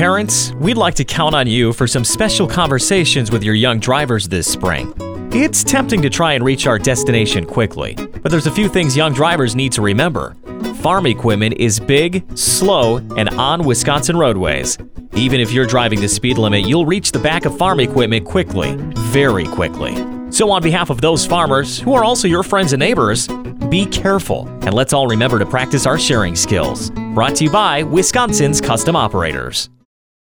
Parents, we'd like to count on you for some special conversations with your young drivers this spring. It's tempting to try and reach our destination quickly, but there's a few things young drivers need to remember. Farm equipment is big, slow, and on Wisconsin roadways. Even if you're driving the speed limit, you'll reach the back of farm equipment quickly, very quickly. So on behalf of those farmers, who are also your friends and neighbors, be careful, and let's all remember to practice our sharing skills. Brought to you by Wisconsin's Custom Operators.